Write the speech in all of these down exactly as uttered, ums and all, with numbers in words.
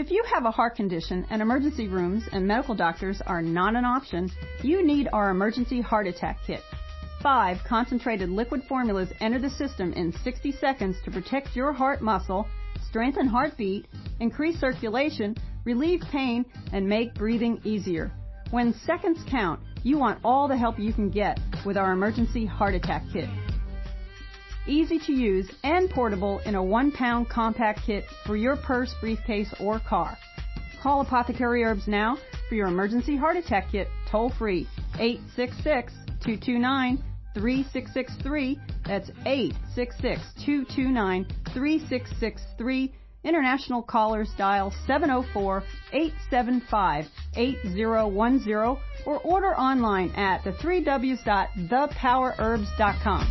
If you have a heart condition and emergency rooms and medical doctors are not an option, you need our Emergency Heart Attack Kit. Five concentrated liquid formulas enter the system in sixty seconds to protect your heart muscle, strengthen heartbeat, increase circulation, relieve pain, and make breathing easier. When seconds count, you want all the help you can get with our Emergency Heart Attack Kit. Easy to use and portable in a one-pound compact kit for your purse, briefcase, or car. Call Apothecary Herbs now for your Emergency Heart Attack Kit toll-free, eight six six, two two nine, three six six three. That's eight six six, two two nine, three six six three. International callers dial seven oh four, eight seven five, eight oh one oh or order online at the three W's dot the power herbs dot com.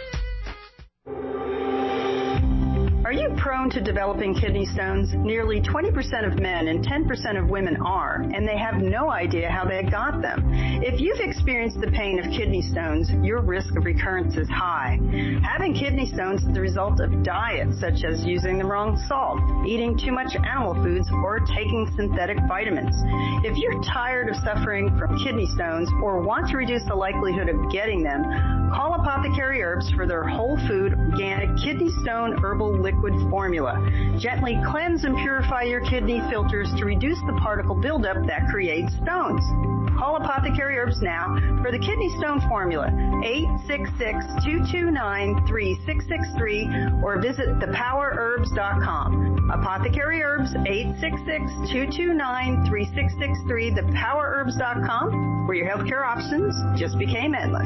Are you prone to developing kidney stones? Nearly twenty percent of men and ten percent of women are, and they have no idea how they got them. If you've experienced the pain of kidney stones, your risk of recurrence is high. Having kidney stones is the result of diets such as using the wrong salt, eating too much animal foods, or taking synthetic vitamins. If you're tired of suffering from kidney stones or want to reduce the likelihood of getting them, call Apothecary Herbs for their whole food, organic kidney stone herbal liquid formula. Gently cleanse and purify your kidney filters to reduce the particle buildup that creates stones. Call Apothecary Herbs now for the kidney stone formula, eight six six, two two nine, three six six three, or visit the power herbs dot com. Apothecary Herbs, eight six six, two two nine, three six six three, the power herbs dot com, where your healthcare options just became endless.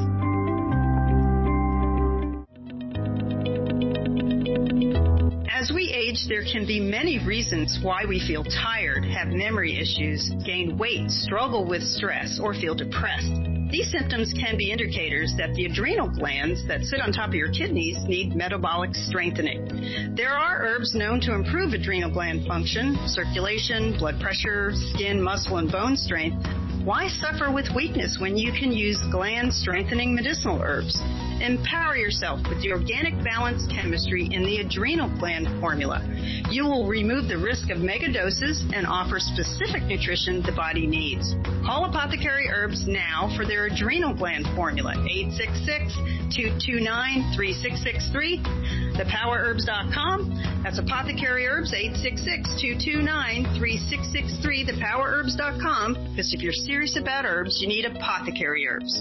As we age, there can be many reasons why we feel tired, have memory issues, gain weight, struggle with stress, or feel depressed. These symptoms can be indicators that the adrenal glands that sit on top of your kidneys need metabolic strengthening. There are herbs known to improve adrenal gland function, circulation, blood pressure, skin, muscle, and bone strength. Why suffer with weakness when you can use gland-strengthening medicinal herbs? Empower yourself with the organic balanced chemistry in the adrenal gland formula. You will remove the risk of mega doses and offer specific nutrition the body needs. Call Apothecary Herbs now for their adrenal gland formula, eight six six, two two nine, three six six three, the power herbs dot com. That's Apothecary Herbs, eight six six, two two nine, three six six three, the power herbs dot com, because if you're serious about herbs, you need Apothecary Herbs.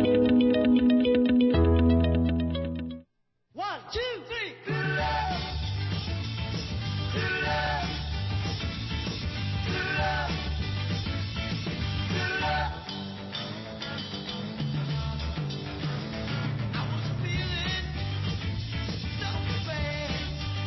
One, two, three. Good love. Good love. Good love. Good love. I was feeling so bad.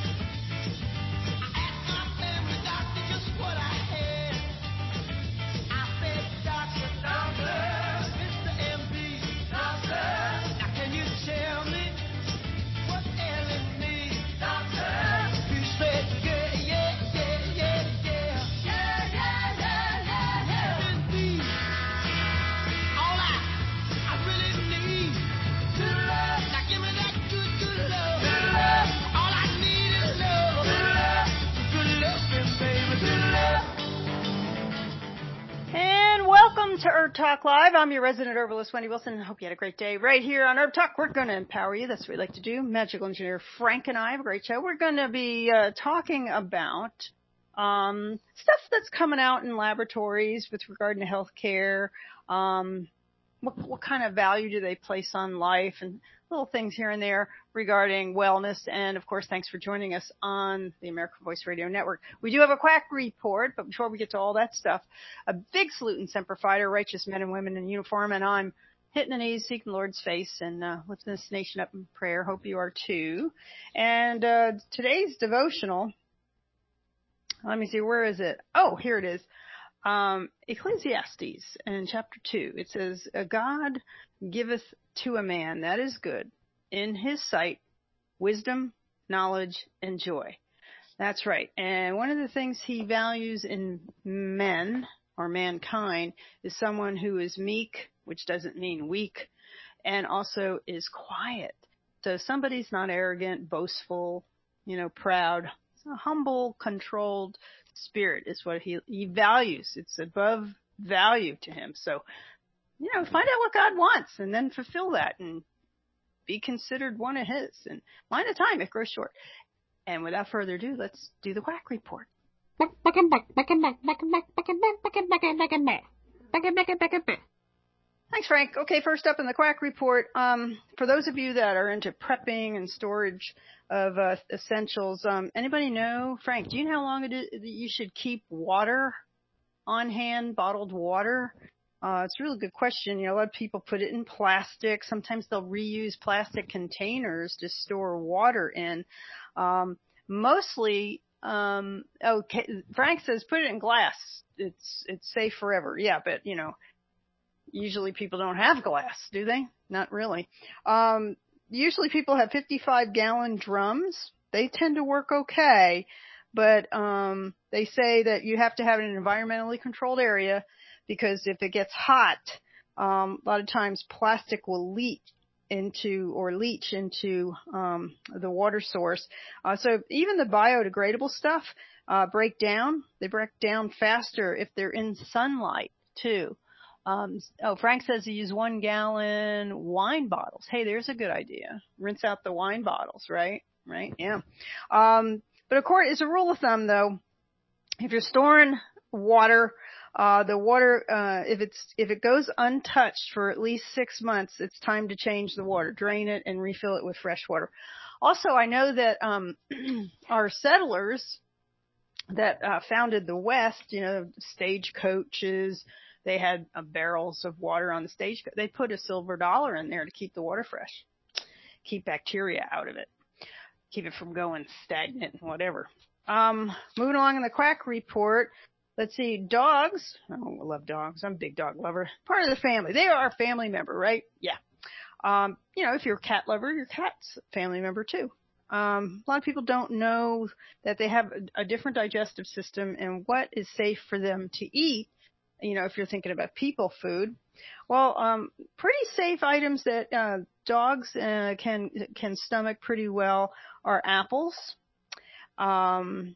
I asked my family doctor just what I had. I said, Doctor, doctor, Mister M D, doctor, now can you tell me what's ailing me, doctor? He said, yeah, yeah, yeah, yeah, yeah. Yeah, yeah, yeah, yeah, yeah. Indeed. All I, I really need good love. Now give me that good, good love. Good love. All I need is love. Good love. Good loving, baby. Good love. And welcome to Herb Talk Live. I'm your resident herbalist, Wendy Wilson. I hope you had a great day right here on Herb Talk. We're going to empower you. That's what we like to do. Magical engineer Frank and I have a great show. We're going to be uh, talking about um, stuff that's coming out in laboratories with regard to healthcare. Um, what, what kind of value do they place on life, and little things here and there regarding wellness. And, of course, thanks for joining us on the American Voice Radio Network. We do have a quack report, but before we get to all that stuff, a big salute and semper fider, righteous men and women in uniform, and I'm hitting the knees, seeking the Lord's face, and uh, lifting this nation up in prayer. Hope you are too. And uh, today's devotional, let me see, where is it? Oh, here it is. Um, Ecclesiastes in chapter two, it says, God giveth to a man that is good in his sight, wisdom, knowledge, and joy. That's right. And one of the things he values in men or mankind is someone who is meek, which doesn't mean weak, and also is quiet. So somebody's not arrogant, boastful, you know, proud, humble, controlled, spirit is what he, he values. It's above value to him. So, you know, find out what God wants and then fulfill that and be considered one of his. And mind the time, it grows short. And without further ado, let's do the quack report. Thanks, Frank. Okay, first up in the quack report, um, for those of you that are into prepping and storage of uh, essentials, um, anybody know, Frank, do you know how long it is that you should keep water on hand, bottled water? Uh, it's a really good question. You know, a lot of people put it in plastic. Sometimes they'll reuse plastic containers to store water in. Um, mostly, um, okay, Frank says put it in glass. It's, it's safe forever. Yeah, but you know, usually people don't have glass, do they? Not really. Um, usually people have fifty-five gallon drums. They tend to work okay, but um, they say that you have to have it in an environmentally controlled area because if it gets hot, um, a lot of times plastic will leak into or leach into um, the water source. Uh, so even the biodegradable stuff uh, break down. They break down faster if they're in sunlight too. Um, oh, Frank says he use one gallon wine bottles. Hey, there's a good idea. Rinse out the wine bottles, right? Right? Yeah. Um, but of course, as a rule of thumb though, if you're storing water, uh, the water, uh, if it's, if it goes untouched for at least six months, it's time to change the water, drain it and refill it with fresh water. Also, I know that, um, our settlers that, uh, founded the West, you know, stagecoaches, they had uh, barrels of water on the stage. They put a silver dollar in there to keep the water fresh, keep bacteria out of it, keep it from going stagnant and whatever. Um, moving along in the quack report, let's see, dogs. Oh, I love dogs. I'm a big dog lover. Part of the family. They are a family member, right? Yeah. Um, you know, if you're a cat lover, your cat's a family member too. Um, a lot of people don't know that they have a, a different digestive system and what is safe for them to eat. You know, if you're thinking about people food, well, um, pretty safe items that, uh, dogs, uh, can, can stomach pretty well are apples, um,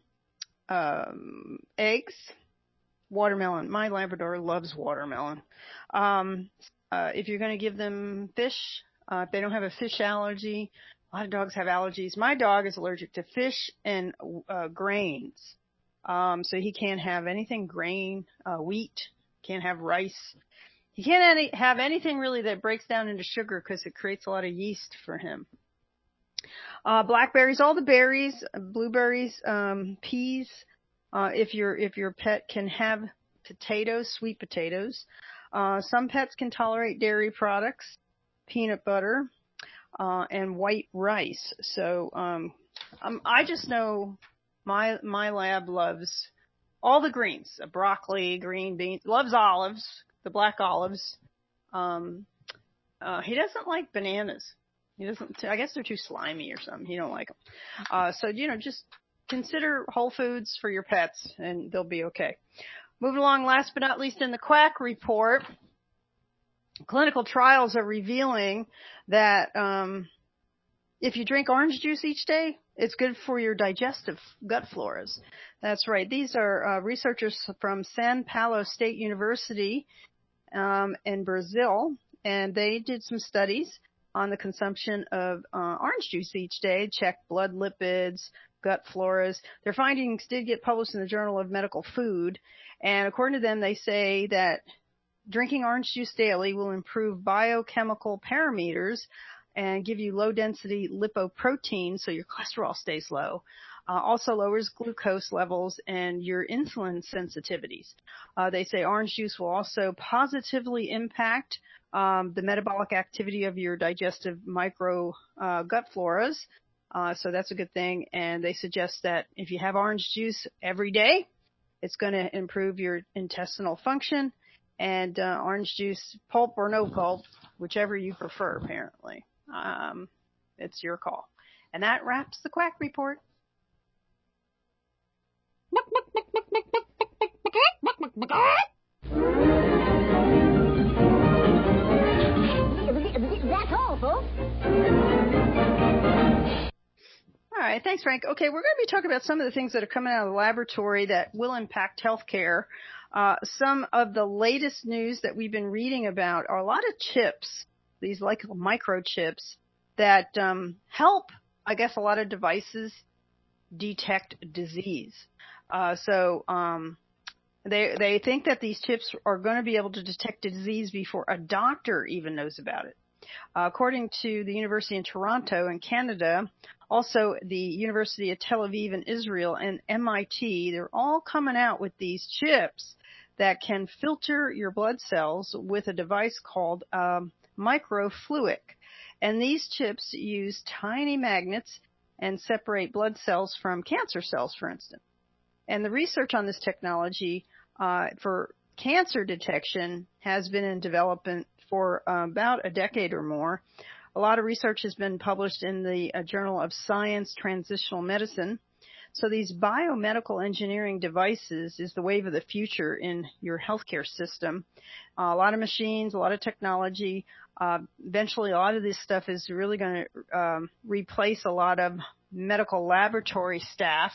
um, eggs, watermelon. My Labrador loves watermelon. Um, uh, if you're going to give them fish, uh, if they don't have a fish allergy, a lot of dogs have allergies. My dog is allergic to fish and, uh, grains. Um, so he can't have anything grain, uh, wheat, can't have rice. He can't any, have anything really that breaks down into sugar because it creates a lot of yeast for him. Uh, blackberries, all the berries, blueberries, um, peas. Uh, if your, if your pet can have potatoes, sweet potatoes. Uh, some pets can tolerate dairy products, peanut butter, uh, and white rice. So, um, um, I just know My, my lab loves all the greens, broccoli, green beans, loves olives, the black olives. Um, uh, he doesn't like bananas. He doesn't, I guess they're too slimy or something. He don't like them. Uh, so, you know, just consider whole foods for your pets and they'll be okay. Moving along, last but not least in the quack report, clinical trials are revealing that, um, if you drink orange juice each day, it's good for your digestive gut floras. That's right. These are uh, researchers from São Paulo State University um, in Brazil, and they did some studies on the consumption of uh, orange juice each day, checked blood lipids, gut floras. Their findings did get published in the Journal of Medical Food, and according to them, they say that drinking orange juice daily will improve biochemical parameters and give you low-density lipoprotein so your cholesterol stays low. Uh, also lowers glucose levels and your insulin sensitivities. Uh, they say orange juice will also positively impact um, the metabolic activity of your digestive micro uh, gut floras. Uh, so that's a good thing. And they suggest that if you have orange juice every day, it's going to improve your intestinal function. And uh, orange juice, pulp or no pulp, whichever you prefer, apparently. Um, it's your call. And that wraps the quack report. That's all, folks. All right. Thanks, Frank. Okay, we're going to be talking about some of the things that are coming out of the laboratory that will impact healthcare. Uh, some of the latest news that we've been reading about are a lot of chips, these like microchips that um, help, I guess, a lot of devices detect disease. Uh, so um, they they think that these chips are going to be able to detect a disease before a doctor even knows about it. Uh, according to the University in Toronto in Canada, also the University of Tel Aviv in Israel, and M I T, they're all coming out with these chips that can filter your blood cells with a device called um, microfluidic. And these chips use tiny magnets and separate blood cells from cancer cells, for instance. And the research on this technology uh, for cancer detection has been in development for uh, about a decade or more. A lot of research has been published in the uh, Journal of Science Transitional Medicine. So these biomedical engineering devices is the wave of the future in your healthcare system. Uh, a lot of machines, a lot of technology. Uh, eventually, a lot of this stuff is really going to um, replace a lot of medical laboratory staff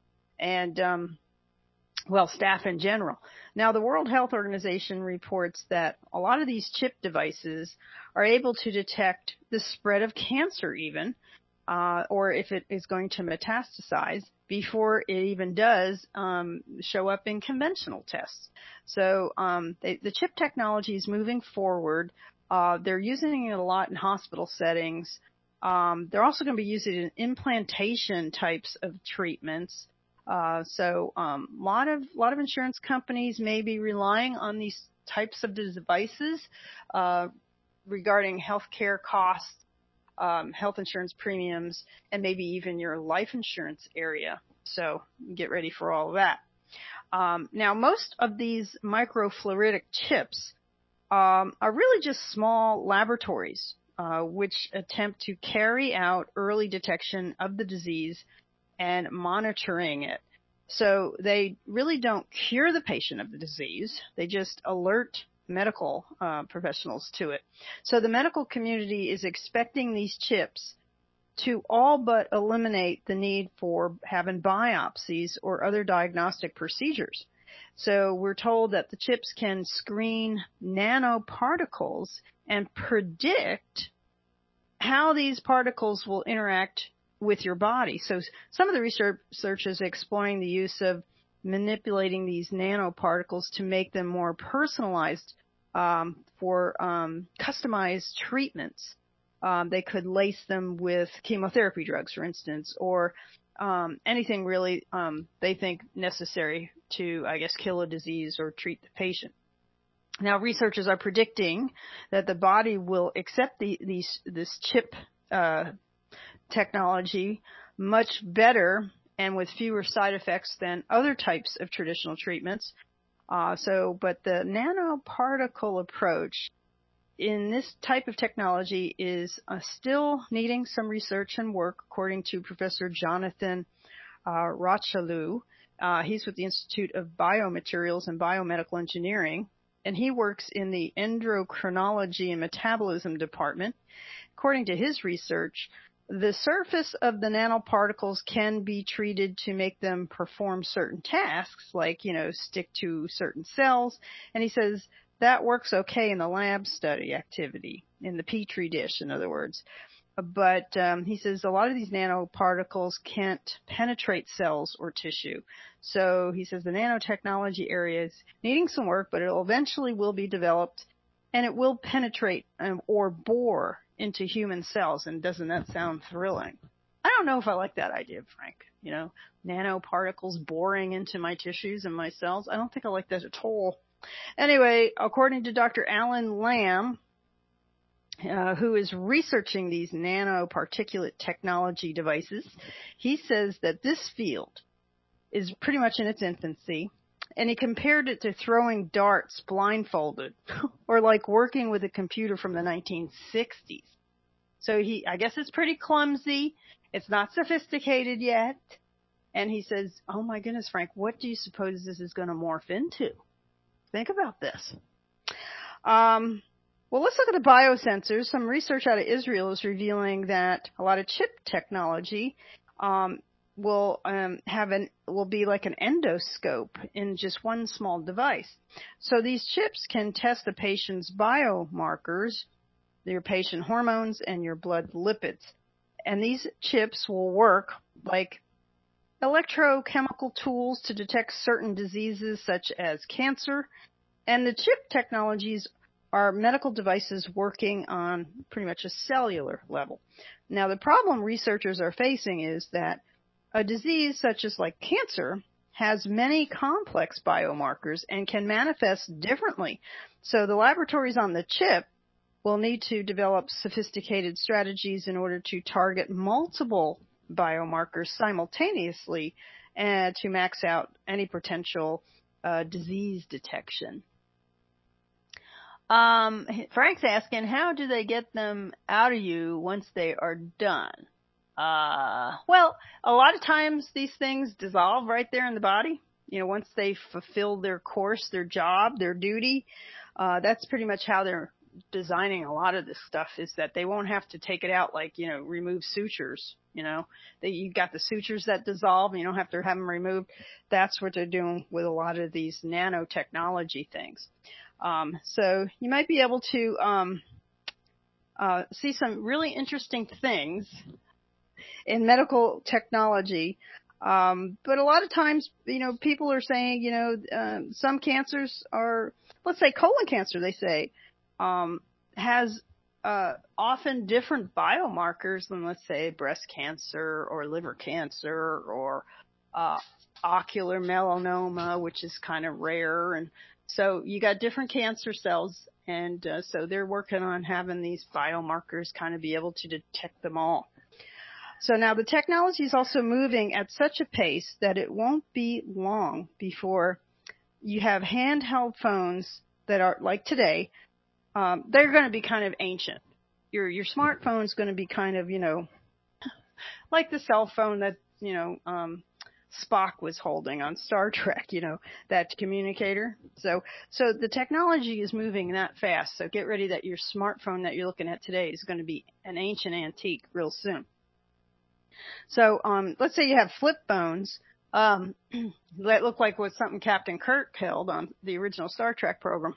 and um, well, staff in general. Now, the World Health Organization reports that a lot of these chip devices are able to detect the spread of cancer even, uh, or if it is going to metastasize before it even does um, show up in conventional tests. So um, they, the chip technology is moving forward. Uh, they're using it a lot in hospital settings. Um, they're also going to be using it in implantation types of treatments. Uh, so a um, lot of lot of insurance companies may be relying on these types of devices uh, regarding healthcare costs, um, health insurance premiums, and maybe even your life insurance area. So get ready for all of that. Um, now, most of these microfluidic chips um, are really just small laboratories uh, which attempt to carry out early detection of the disease and monitoring it. So they really don't cure the patient of the disease. They just alert medical uh, professionals to it. So the medical community is expecting these chips to all but eliminate the need for having biopsies or other diagnostic procedures. So we're told that the chips can screen nanoparticles and predict how these particles will interact with your body. So some of the research is exploring the use of manipulating these nanoparticles to make them more personalized um, for um, customized treatments. Um, they could lace them with chemotherapy drugs, for instance, or um, anything really um, they think necessary to, I guess, kill a disease or treat the patient. Now, researchers are predicting that the body will accept the, these, this chip uh, technology much better and with fewer side effects than other types of traditional treatments. Uh, so, but the nanoparticle approach in this type of technology is uh, still needing some research and work, according to Professor Jonathan uh, Rocheleau. Uh, he's with the Institute of Biomaterials and Biomedical Engineering, and he works in the Endocrinology and Metabolism Department. According to his research, the surface of the nanoparticles can be treated to make them perform certain tasks, like, you know, stick to certain cells. And he says that works okay in the lab study activity, in the Petri dish, in other words. But um, he says a lot of these nanoparticles can't penetrate cells or tissue. So he says the nanotechnology area is needing some work, but it eventually will be developed, and it will penetrate um, or bore into human cells. And doesn't that sound thrilling? I don't know if I like that idea, Frank. You know, nanoparticles boring into my tissues and my cells. I don't think I like that at all. Anyway, according to Doctor Alan Lamb, uh, who is researching these nanoparticulate technology devices, he says that this field is pretty much in its infancy. And he compared it to throwing darts blindfolded, or like working with a computer from the nineteen sixties. So he, I guess it's pretty clumsy. It's not sophisticated yet. And he says, oh my goodness, Frank, what do you suppose this is going to morph into? Think about this. Um, well, let's look at the biosensors. Some research out of Israel is revealing that a lot of chip technology um, will um, have an will be like an endoscope in just one small device. So these chips can test a patient's biomarkers, your patient hormones, and your blood lipids. And these chips will work like electrochemical tools to detect certain diseases such as cancer. And the chip technologies are medical devices working on pretty much a cellular level. Now, the problem researchers are facing is that a disease such as like cancer has many complex biomarkers and can manifest differently. So the laboratories on the chip will need to develop sophisticated strategies in order to target multiple biomarkers simultaneously and to max out any potential uh, disease detection. Um, Frank's asking, how do they get them out of you once they are done? Uh, well, a lot of times these things dissolve right there in the body. You know, once they fulfill their course, their job, their duty, uh, that's pretty much how they're designing a lot of this stuff, is that they won't have to take it out like, you know, remove sutures, you know, that you've got the sutures that dissolve and you don't have to have them removed. That's what they're doing with a lot of these nanotechnology things. Um, so you might be able to, um, uh, see some really interesting things in medical technology. Um, but a lot of times, you know, people are saying, you know, um, some cancers are, let's say colon cancer, they say, um, has uh, often different biomarkers than, let's say, breast cancer or liver cancer or uh, ocular melanoma, which is kind of rare. And so you got different cancer cells, and uh, so they're working on having these biomarkers kind of be able to detect them all. So now the technology is also moving at such a pace that it won't be long before you have handheld phones that are like today. Um, they're going to be kind of ancient. Your your smartphone's going to be kind of, you know, like the cell phone that, you know, um, Spock was holding on Star Trek, you know, that communicator. So so the technology is moving that fast. So get ready that your smartphone that you're looking at today is going to be an ancient antique real soon. So um, let's say you have flip phones um, that look like what something Captain Kirk held on the original Star Trek program.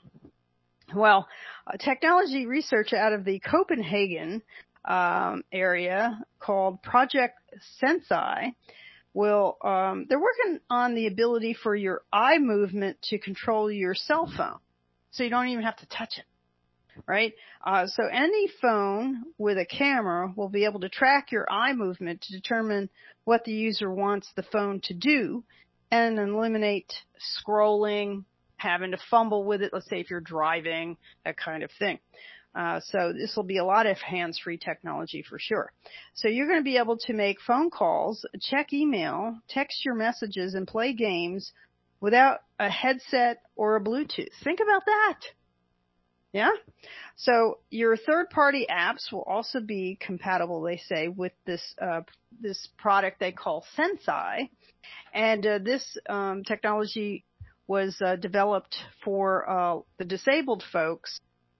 Well, uh, technology research out of the Copenhagen um, area called Project Sensei will, um, they're working on the ability for your eye movement to control your cell phone. So you don't even have to touch it. Right? Uh, so any phone with a camera will be able to track your eye movement to determine what the user wants the phone to do and eliminate scrolling, having to fumble with it, let's say if you're driving, that kind of thing. Uh, so this will be a lot of hands-free technology for sure. So you're going to be able to make phone calls, check email, text your messages, and play games without a headset or a Bluetooth. Think about that. Yeah? So your third-party apps will also be compatible, they say, with this uh, this product they call Sensei. And uh, this um, technology was uh, developed for uh, the disabled folks,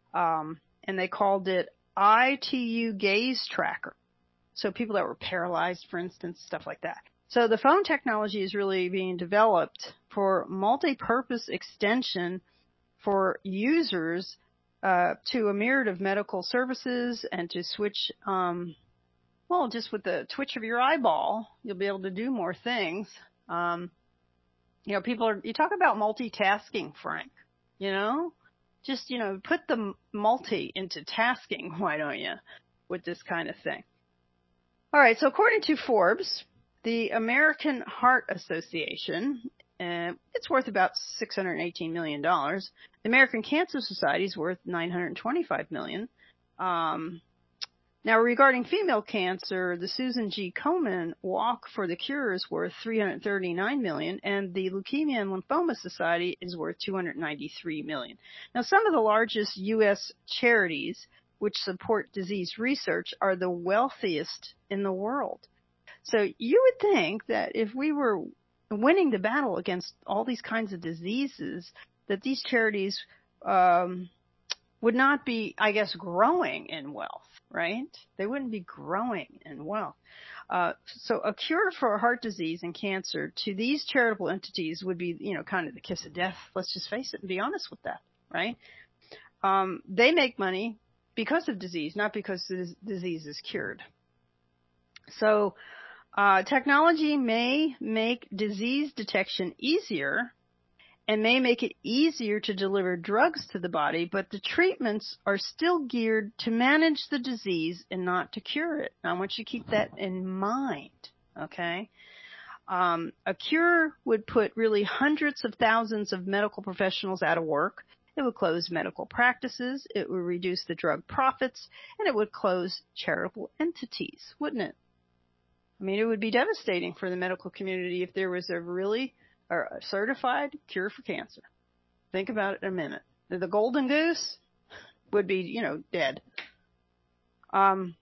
um, and they called it I T U Gaze Tracker. So people that were paralyzed, for instance, stuff like that. So the phone technology is really being developed for multi-purpose extension for users Uh, to a myriad of medical services and to switch, um, well, just with the twitch of your eyeball, you'll be able to do more things. Um, you know, people are, you talk about multitasking, Frank, you know, just, you know, put the multi into tasking, why don't you, with this kind of thing. All right. So according to Forbes, the American Heart Association, Uh, it's worth about six hundred eighteen million dollars. The American Cancer Society is worth nine hundred twenty-five million dollars. Um, now, regarding female cancer, the Susan G. Komen Walk for the Cure is worth three hundred thirty-nine million dollars, and the Leukemia and Lymphoma Society is worth two hundred ninety-three million dollars. Now, some of the largest U S charities which support disease research are the wealthiest in the world. So you would think that if we were winning the battle against all these kinds of diseases, that these charities um, would not be, I guess, growing in wealth. right? They wouldn't be growing in wealth. Uh, so a cure for heart disease and cancer to these charitable entities would be, you know, kind of the kiss of death. Let's just face it and be honest with that, right? Um, they make money because of disease, not because the disease is cured. So uh, technology may make disease detection easier and may make it easier to deliver drugs to the body, but the treatments are still geared to manage the disease and not to cure it. Now, I want you to keep that in mind, okay? Um, a cure would put really hundreds of thousands of medical professionals out of work. It would close medical practices, it would reduce the drug profits, and it would close charitable entities, wouldn't it? I mean, it would be devastating for the medical community if there was a really or a certified cure for cancer. Think about it in a minute. The golden goose would be, you know, dead. Um,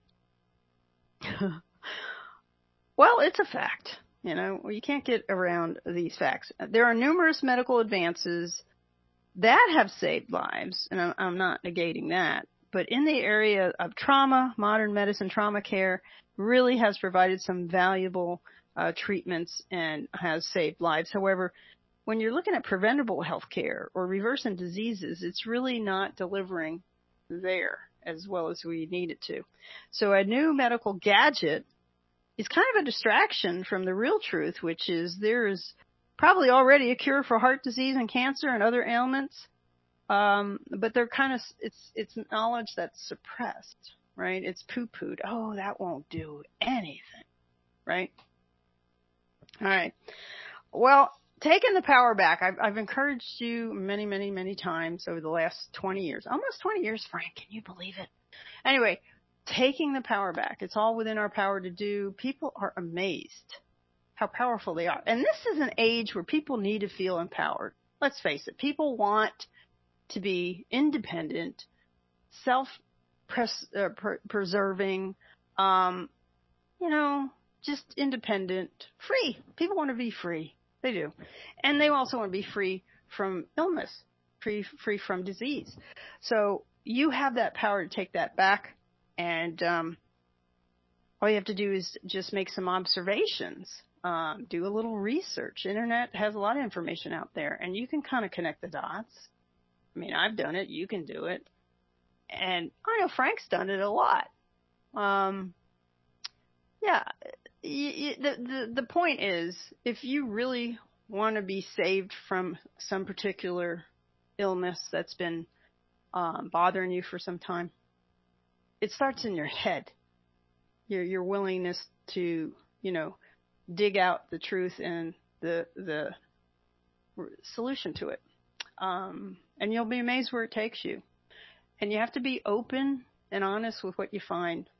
well, it's a fact. You know, you can't get around these facts. There are numerous medical advances that have saved lives, and I'm not negating that. But in the area of trauma, modern medicine, trauma care really has provided some valuable Uh, treatments and has saved lives. However, when you're looking at preventable health care or reversing diseases, it's really not delivering there as well as we need it to. So a new medical gadget is kind of a distraction from the real truth, which is there is probably already a cure for heart disease and cancer and other ailments, um, but they're kind of, it's, it's knowledge that's suppressed, right? It's poo-pooed. Oh, that won't do anything, right? All right. Well, taking the power back, I've, I've encouraged you many, many, many times over the last twenty years, almost twenty years, Frank. Can you believe it? Anyway, taking the power back. It's all within our power to do. People are amazed how powerful they are. And this is an age where people need to feel empowered. Let's face it. People want to be independent, self-preserving, um, you know, just independent, free. People want to be free. They do. And they also want to be free from illness, free, free from disease. So you have that power to take that back. And um, all you have to do is just make some observations, um, do a little research. Internet has a lot of information out there, and you can kind of connect the dots. I mean, I've done it. You can do it. And I know Frank's done it a lot. Um, yeah. You, you, the, the, the point is, if you really want to be saved from some particular illness that's been um, bothering you for some time, it starts in your head. Your your willingness to, you know, dig out the truth and the the solution to it, um, and you'll be amazed where it takes you. And you have to be open and honest with what you find.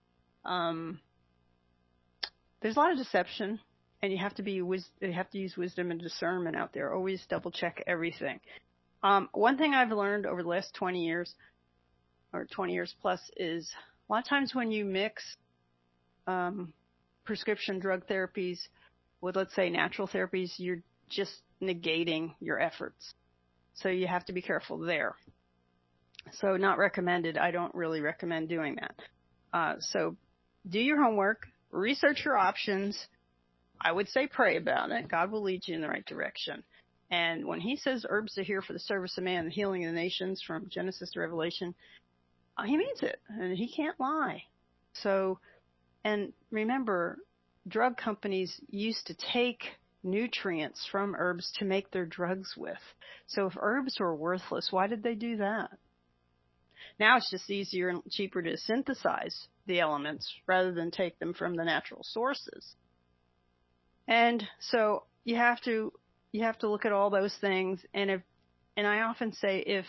Um, there's a lot of deception, and you have to be you have to use wisdom and discernment out there. Always double check everything. Um, one thing I've learned over the last twenty years, or twenty years plus, is a lot of times when you mix um, prescription drug therapies with, let's say, natural therapies, you're just negating your efforts. So you have to be careful there. So not recommended. I don't really recommend doing that. Uh, so do your homework, research your options. I would say pray about it. God will lead you in the right direction. And when he says herbs are here for the service of man and the healing of the nations from Genesis to Revelation, uh, he means it, and he can't lie. So, and remember, drug companies used to take nutrients from herbs to make their drugs with. So if herbs were worthless, why did they do that? Now it's just easier and cheaper to synthesize the elements rather than take them from the natural sources. And so you have to you have to look at all those things. And if and I often say if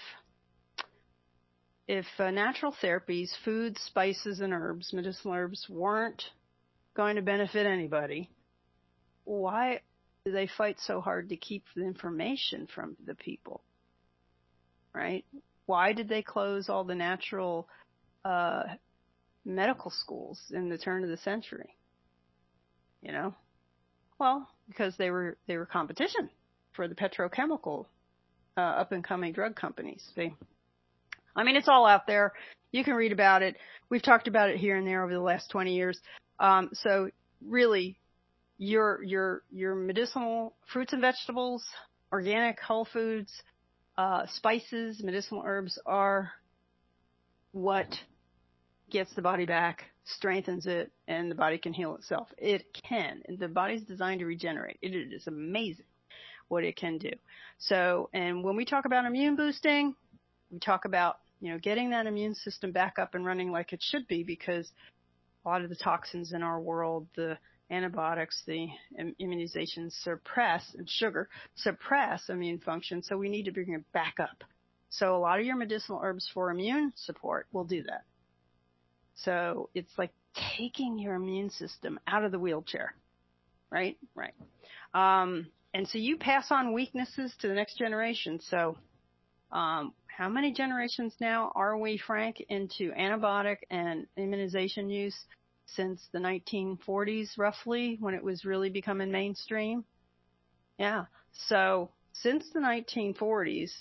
if uh, natural therapies, foods, spices, and herbs, medicinal herbs, weren't going to benefit anybody, why do they fight so hard to keep the information from the people? Right? Why did they close all the natural uh, medical schools in the turn of the century? You know, well, because they were they were competition for the petrochemical uh, up and coming drug companies. They, I mean, it's all out there. You can read about it. We've talked about it here and there over the last twenty years. Um, so really, your your your medicinal fruits and vegetables, organic whole foods, uh, spices, medicinal herbs are what gets the body back, strengthens it, and the body can heal itself. It can. And the body's designed to regenerate. It is amazing what it can do. So, and when we talk about immune boosting, we talk about, you know, getting that immune system back up and running like it should be, because a lot of the toxins in our world, the antibiotics, the immunizations suppress, and sugar suppress immune function. So we need to bring it back up. So a lot of your medicinal herbs for immune support will do that. So it's like taking your immune system out of the wheelchair, right? Right. Um, and so you pass on weaknesses to the next generation. So um, how many generations now are we, Frank, into antibiotic and immunization use since the nineteen forties, roughly, when it was really becoming mainstream? Yeah. So since the nineteen forties,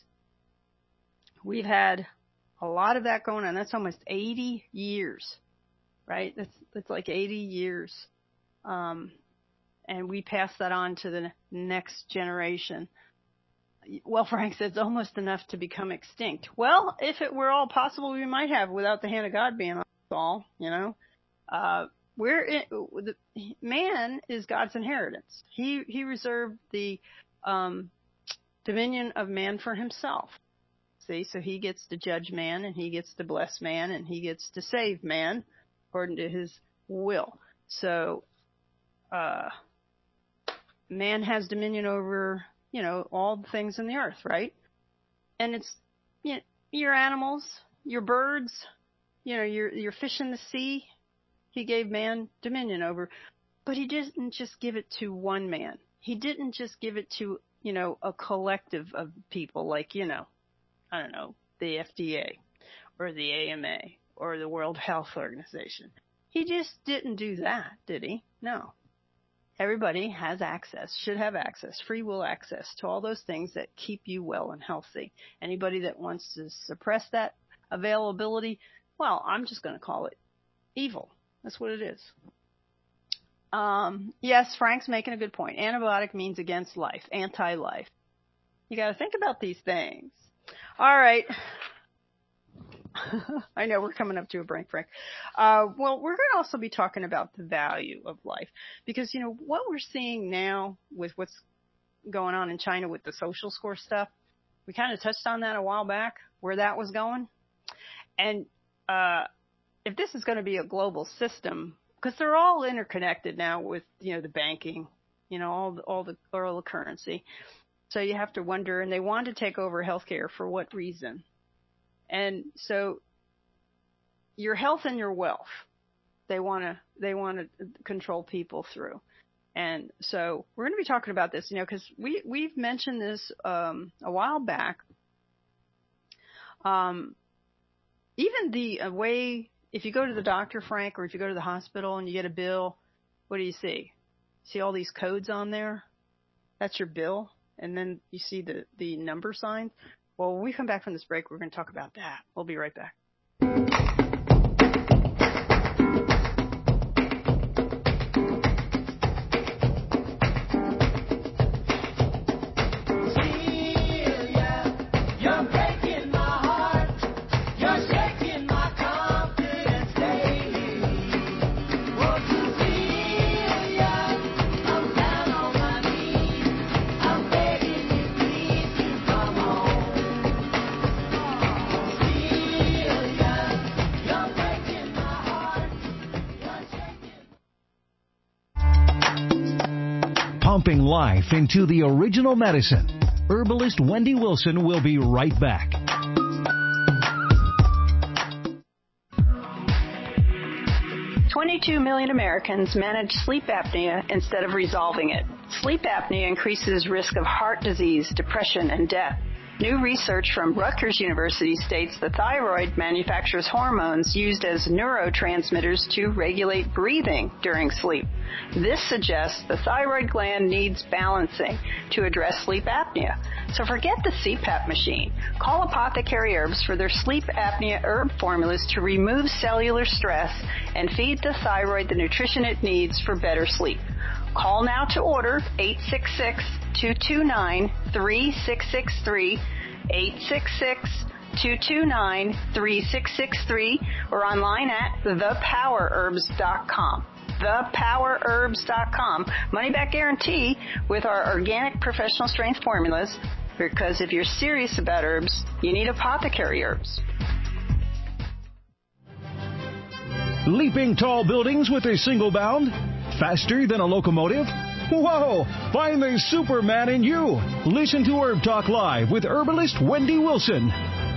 we've had a lot of that going on. That's almost eighty years, right? That's, that's like eighty years. Um, and we pass that on to the next generation. Well, Frank said it's almost enough to become extinct. Well, if it were all possible, we might have, without the hand of God being on us all, you know. Uh, we're in, the, man is God's inheritance. He, he reserved the um, dominion of man for himself. See, so he gets to judge man, and he gets to bless man, and he gets to save man according to his will. So, uh, man has dominion over, you know, all the things in the earth, right? And it's, you know, your animals, your birds, you know, your, your fish in the sea, he gave man dominion over. But he didn't just give it to one man. He didn't just give it to, you know, a collective of people like, you know, I don't know, the F D A or the A M A or the World Health Organization. He just didn't do that, did he? No. Everybody has access, should have access, free will access to all those things that keep you well and healthy. Anybody that wants to suppress that availability, well, I'm just going to call it evil. That's what it is. Um, yes, Frank's making a good point. Antibiotic means against life, anti-life. You got to think about these things. All right. I know we're coming up to a break, Frank. Uh, well, we're going to also be talking about the value of life, because, you know, what we're seeing now with what's going on in China with the social score stuff, we kind of touched on that a while back, where that was going. And uh, if this is going to be a global system, because they're all interconnected now with, you know, the banking, you know, all the, all the, all the currency. So you have to wonder, and they want to take over healthcare for what reason? And so your health and your wealth, they want to, they want to control people through. And so we're going to be talking about this, you know, because we, we've mentioned this um, a while back. Um, even the uh, way, if you go to the doctor, Frank, or if you go to the hospital and you get a bill, what do you see? See all these codes on there? That's your bill. And then you see the, the number signs. Well, when we come back from this break, we're going to talk about that. We'll be right back. Pumping life into the original medicine. Herbalist Wendy Wilson will be right back. twenty-two million Americans manage sleep apnea instead of resolving it. Sleep apnea increases risk of heart disease, depression, and death. New research from Rutgers University states the thyroid manufactures hormones used as neurotransmitters to regulate breathing during sleep. This suggests the thyroid gland needs balancing to address sleep apnea. So forget the C PAP machine. Call Apothecary Herbs for their sleep apnea herb formulas to remove cellular stress and feed the thyroid the nutrition it needs for better sleep. Call now to order eight six six, two two nine, three six six three, eight six six, two two nine, three six six three, or online at the power herbs dot com. the power herbs dot com. Money back guarantee with our organic professional strength formulas, because if you're serious about herbs, you need Apothecary Herbs. Leaping tall buildings with a single bound? Faster than a locomotive? Whoa! Find the Superman in you. Listen to Herb Talk Live with herbalist Wendy Wilson.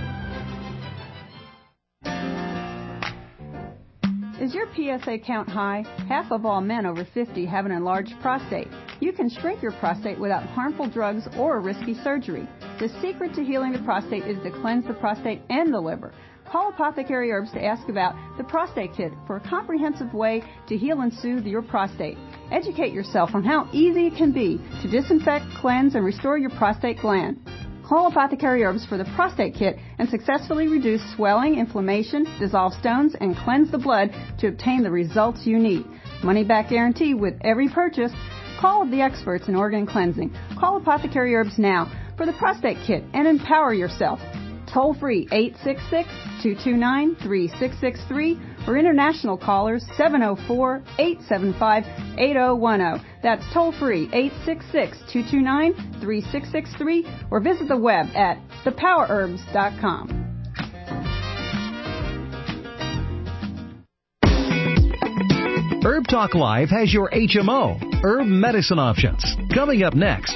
Is your P S A count high? Half of all men over fifty have an enlarged prostate. You can shrink your prostate without harmful drugs or risky surgery. The secret to healing the prostate is to cleanse the prostate and the liver. Call Apothecary Herbs to ask about the Prostate Kit for a comprehensive way to heal and soothe your prostate. Educate yourself on how easy it can be to disinfect, cleanse, and restore your prostate gland. Call Apothecary Herbs for the Prostate Kit and successfully reduce swelling, inflammation, dissolve stones, and cleanse the blood to obtain the results you need. Money back guarantee with every purchase. Call the experts in organ cleansing. Call Apothecary Herbs now for the Prostate Kit and empower yourself. Toll free eight six six, two two nine, three six six three or international callers seven oh four, eight seven five, eight oh one oh. That's toll free eight six six, two two nine, three six six three or visit the web at the power herbs dot com. Herb Talk Live has your H M O, herb medicine options. Coming up next.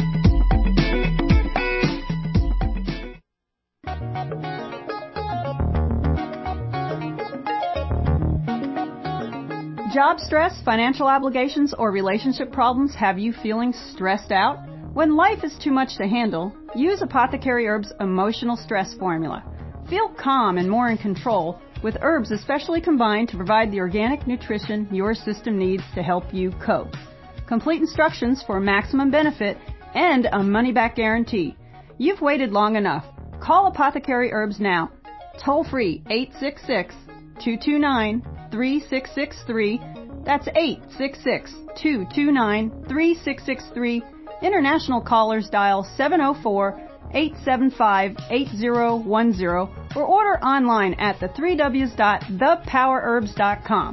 Job stress, financial obligations, or relationship problems have you feeling stressed out? When life is too much to handle, use Apothecary Herbs' emotional stress formula. Feel calm and more in control with herbs especially combined to provide the organic nutrition your system needs to help you cope. Complete instructions for maximum benefit and a money-back guarantee. You've waited long enough. Call Apothecary Herbs now. Toll free eight six six, two two nine, three six six three. That's eight six six, two two nine, three six six three. International callers dial seven oh four, eight seven five, eight oh one oh or order online at the three W's dot the power herbs dot com.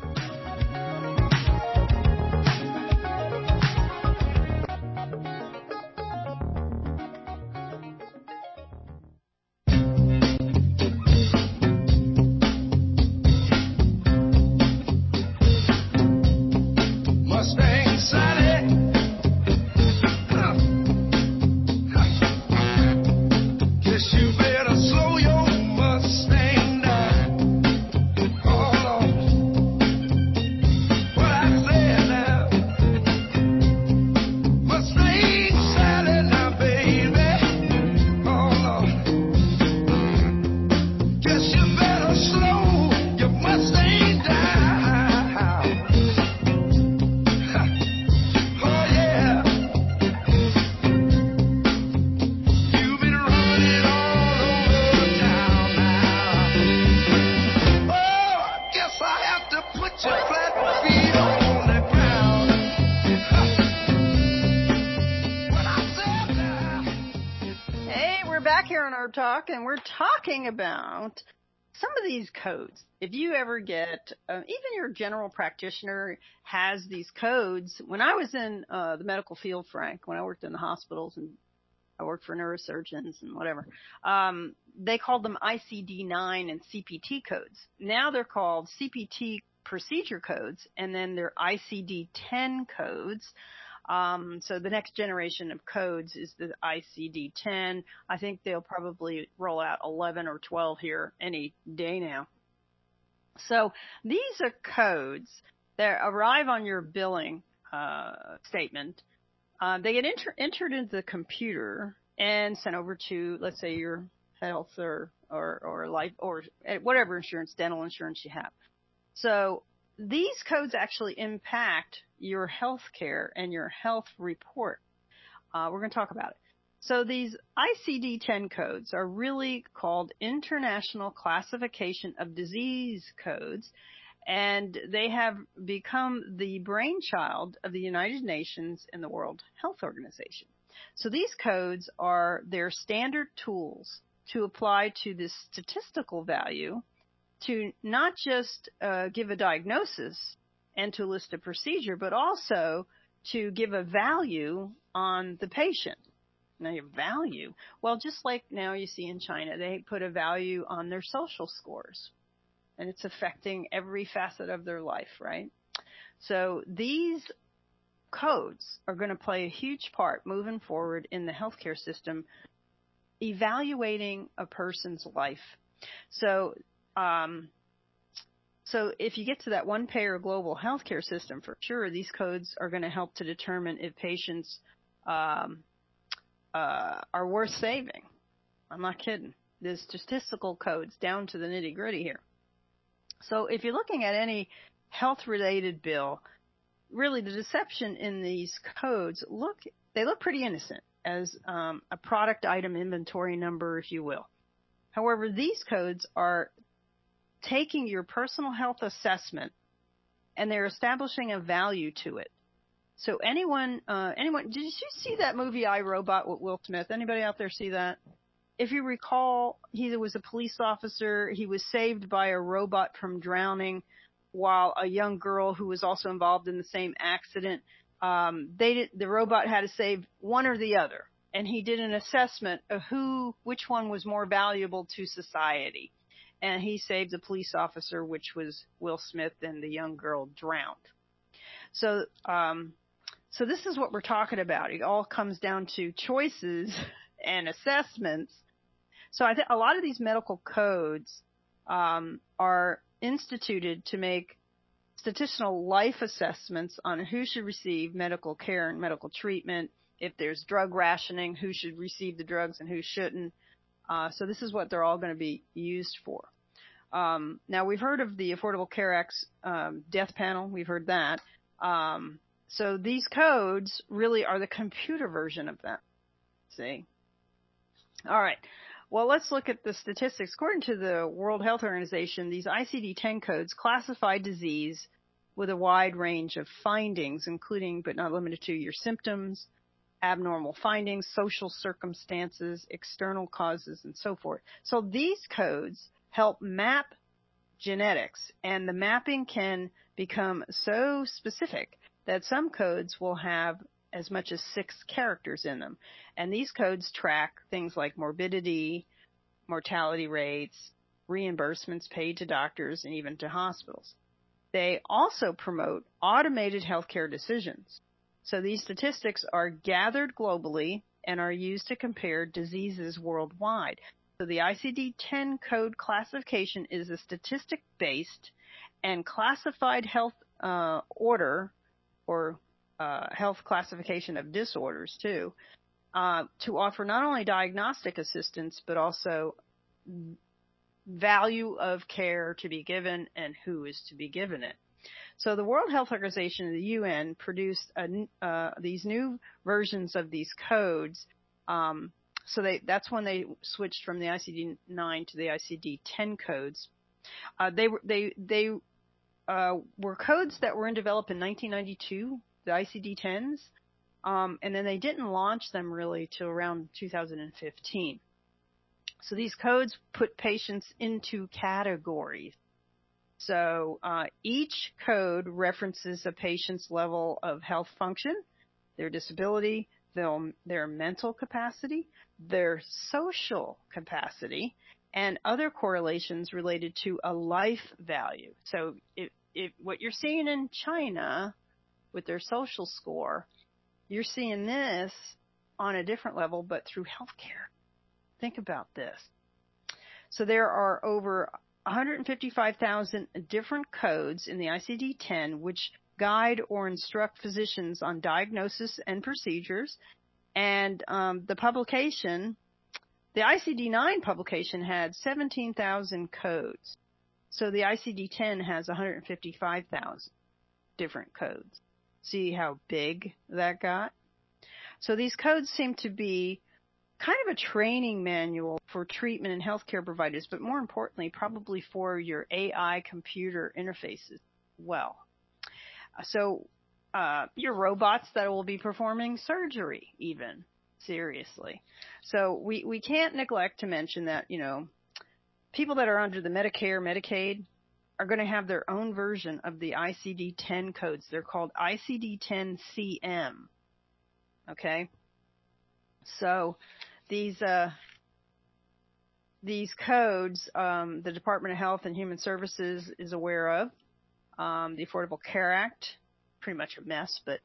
Mustang Sally. Guess you better slow your Mustang down. Oh Lord, what I said now. Mustang Sally now, baby. Oh Lord, guess you better slow your Mustang down. Oh yeah, you've been running all over town now. Oh, I guess I have to put your flat feet on the ground. What I said now. Hey, we're back here on Herb Talk, and we're talking about some of these codes. If you ever get, uh, even your general practitioner has these codes. When I was in uh, the medical field, Frank, when I worked in the hospitals and I worked for neurosurgeons and whatever, um, they called them I C D nine and C P T codes. Now they're called C P T procedure codes, and then they're I C D ten codes. Um, so the next generation of codes is the I C D ten. I think they'll probably roll out eleven or twelve here any day now. So these are codes that arrive on your billing uh, statement. Uh, they get enter- entered into the computer, and sent over to, let's say, your health or, or, or life or whatever insurance, dental insurance you have. So these codes actually impact your health care and your health report. Uh, we're going to talk about it. So these I C D ten codes are really called International Classification of Disease Codes, and they have become the brainchild of the United Nations and the World Health Organization. So these codes are their standard tools to apply to this statistical value to not just uh, give a diagnosis and to list a procedure, but also to give a value on the patient. Now, your value, well, just like now you see in China, they put a value on their social scores, and it's affecting every facet of their life, right? So these codes are going to play a huge part moving forward in the healthcare system, evaluating a person's life. So, um, so if you get to that one-payer global healthcare system, for sure, these codes are going to help to determine if patients um, uh, are worth saving. I'm not kidding. There's statistical codes down to the nitty-gritty here. So if you're looking at any health-related bill, really the deception in these codes look they look pretty innocent as um, a product item inventory number, if you will. However, these codes are taking your personal health assessment and they're establishing a value to it. So anyone, uh, anyone, did you see that movie I, Robot with Will Smith? Anybody out there see that? If you recall, he was a police officer. He was saved by a robot from drowning, while a young girl who was also involved in the same accident, um, they did, the robot had to save one or the other. And he did an assessment of who, which one was more valuable to society. And he saved the police officer, which was Will Smith, and the young girl drowned. So, um, so this is what we're talking about. It all comes down to choices and assessments. So I think a lot of these medical codes um, are instituted to make statistical life assessments on who should receive medical care and medical treatment. If there's drug rationing, who should receive the drugs and who shouldn't. Uh, so this is what they're all going to be used for. Um, now, we've heard of the Affordable Care Act's um, death panel. We've heard that. Um, so these codes really are the computer version of that. See? All right. Well, let's look at the statistics. According to the World Health Organization, these I C D ten codes classify disease with a wide range of findings, including but not limited to your symptoms, abnormal findings, social circumstances, external causes, and so forth. So these codes help map genetics, and the mapping can become so specific that some codes will have as much as six characters in them. And these codes track things like morbidity, mortality rates, reimbursements paid to doctors and even to hospitals. They also promote automated healthcare decisions. So these statistics are gathered globally and are used to compare diseases worldwide. So the I C D ten code classification is a statistic-based and classified health uh, order or uh, health classification of disorders, too, uh, to offer not only diagnostic assistance, but also value of care to be given and who is to be given it. So the World Health Organization and the U N produced a, uh, these new versions of these codes. Um, so they, that's when they switched from the I C D nine to the I C D ten codes. Uh, they were they they uh, were codes that were in develop in nineteen ninety-two, the I C D tens, um, and then they didn't launch them really till around two thousand fifteen. So these codes put patients into categories. So uh, each code references a patient's level of health function, their disability, their, their mental capacity, their social capacity, and other correlations related to a life value. So if, if what you're seeing in China with their social score, you're seeing this on a different level, but through healthcare. Think about this. So there are over one hundred fifty-five thousand different codes in the I C D ten which guide or instruct physicians on diagnosis and procedures. And um, the publication, the I C D nine publication had seventeen thousand codes. So the I C D ten has one hundred fifty-five thousand different codes. See how big that got? So these codes seem to be kind of a training manual for treatment and healthcare providers, but more importantly, probably for your A I computer interfaces as well. So uh, your robots that will be performing surgery even, seriously. So we, we can't neglect to mention that, you know, people that are under the Medicare, Medicaid are going to have their own version of the I C D ten codes. They're called I C D ten C M. Okay? So these uh, these codes, um, the Department of Health and Human Services is aware of. Um, the Affordable Care Act, pretty much a mess, but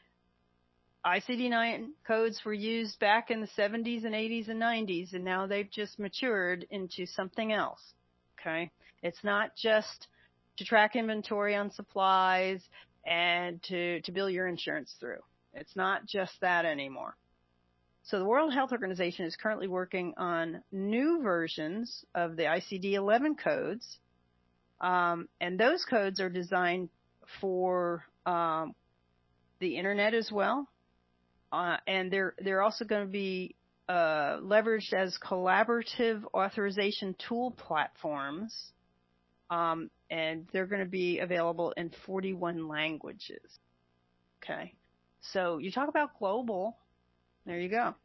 I C D nine codes were used back in the seventies and eighties and nineties, and now they've just matured into something else. Okay? It's not just to track inventory on supplies and to, to bill your insurance through. It's not just that anymore. So the World Health Organization is currently working on new versions of the I C D eleven codes, um, and those codes are designed for um, the internet as well, uh, and they're they're also going to be uh, leveraged as collaborative authorization tool platforms, um, and they're going to be available in forty-one languages. Okay, so you talk about global. There you go.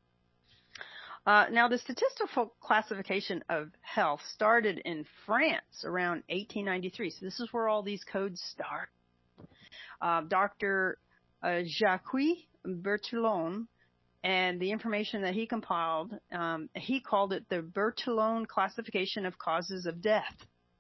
Uh, now, the statistical classification of health started in France around eighteen ninety-three. So this is where all these codes start. Uh, Doctor Uh, Jacques Bertillon, and the information that he compiled, um, he called it the Bertillon classification of causes of death.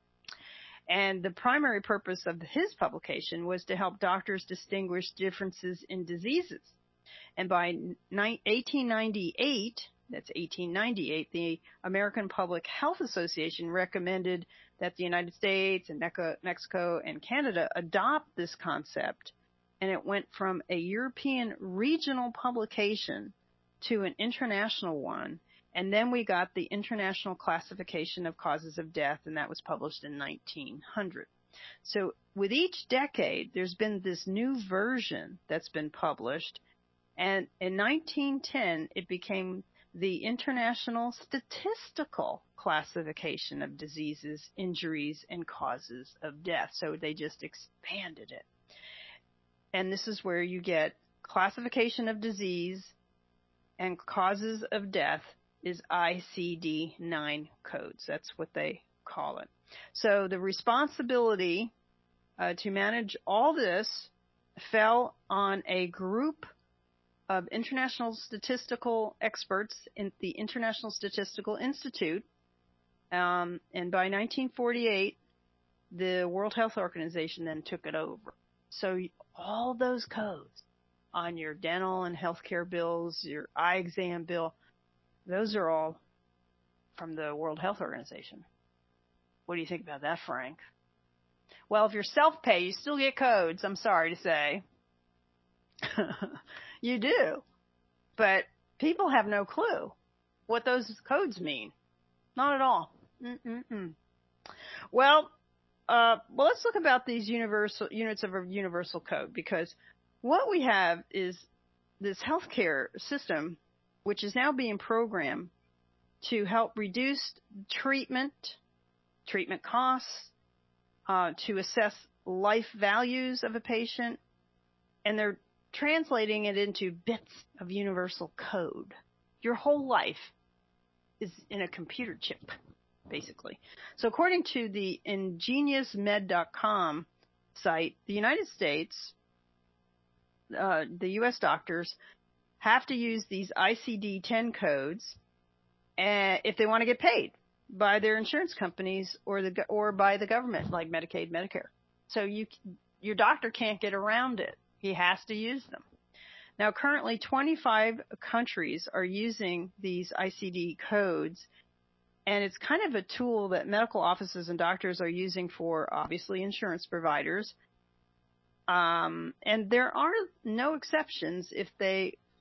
And the primary purpose of his publication was to help doctors distinguish differences in diseases. And by eighteen ninety-eight, that's eighteen ninety-eight, the American Public Health Association recommended that the United States and Mexico and Canada adopt this concept, and it went from a European regional publication to an international one, and then we got the International Classification of Causes of Death, and that was published in nineteen hundred. So with each decade, there's been this new version that's been published, and in nineteen ten, it became the International Statistical Classification of Diseases, Injuries, and Causes of Death. So they just expanded it. And this is where you get classification of disease and causes of death is I C D nine codes. That's what they call it. So the responsibility uh, to manage all this fell on a group of international statistical experts in the International Statistical Institute. Um, and by nineteen forty-eight, the World Health Organization then took it over. So all those codes on your dental and healthcare bills, your eye exam bill, those are all from the World Health Organization. What do you think about that, Frank? Well, if you're self-pay, you still get codes, I'm sorry to say. You do. But people have no clue what those codes mean. Not at all. Mm-mm-mm. Well, uh, well, let's look about these universal units of a universal code, because what we have is this healthcare system, which is now being programmed to help reduce treatment, treatment costs, uh, to assess life values of a patient, and they're translating it into bits of universal code. Your whole life is in a computer chip, basically. So according to the ingenious med dot com site, the United States, uh, the U S doctors have to use these I C D ten codes uh, if they want to get paid by their insurance companies or the or by the government, like Medicaid, Medicare. So you, your doctor can't get around it. He has to use them. Now, currently, twenty-five countries are using these I C D codes, and it's kind of a tool that medical offices and doctors are using for, obviously, insurance providers. Um, and there are no exceptions if they